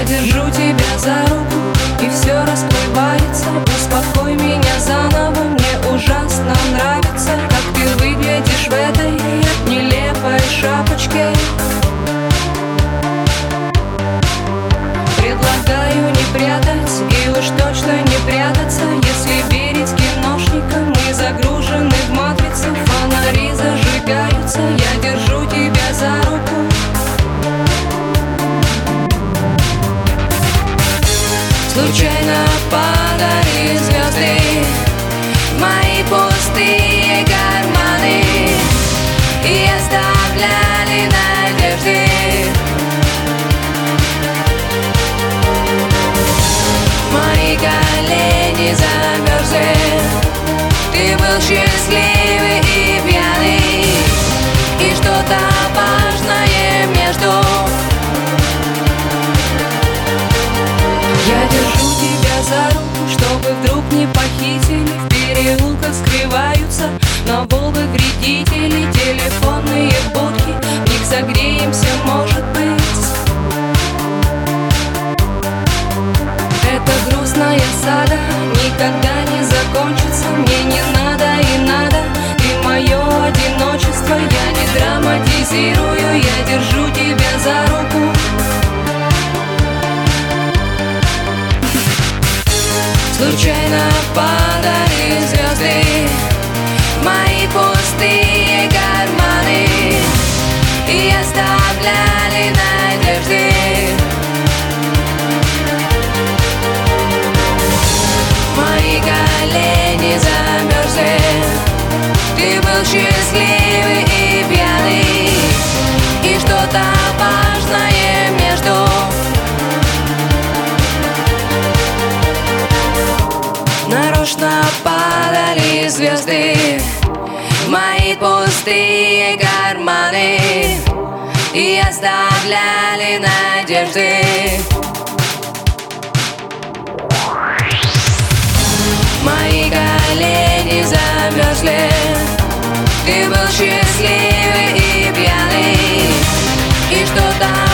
держу тебя за руку, и все расплывается. Успокой меня заново, мне ужасно нравится, как ты выглядишь в этой нелепой шапочке. Предлагаю не прятать, и уж точно не прятаться. Если верить киношникам, мы загружены в матрицу. Фонари зажигаются, я держу тебя за руку. Случайно падали звезды в мои пустые карманы и оставляли надежды. Мои колени замерзли, ты был счастливый и пьяный, и что-то важное между. Я держу тебя за руку, чтобы вдруг не похитили. В переулках скрываются на Волгах вредители. Телефонные будки, в них согреемся, может быть. Эта грустная сага никогда не закончится. Мне не надо и надо, ты мое одиночество. Я не драматизирую, я держу тебя за руку. Случайно падали звезды в мои пустые карманы и оставляли надежды. Мои колени замерзли, ты был счастливый и пьяный, и что-то важное между. Нарочно падали звезды в мои пустые карманы и оставляли надежды. Мои колени замерзли, ты был счастливый и пьяный, и что-то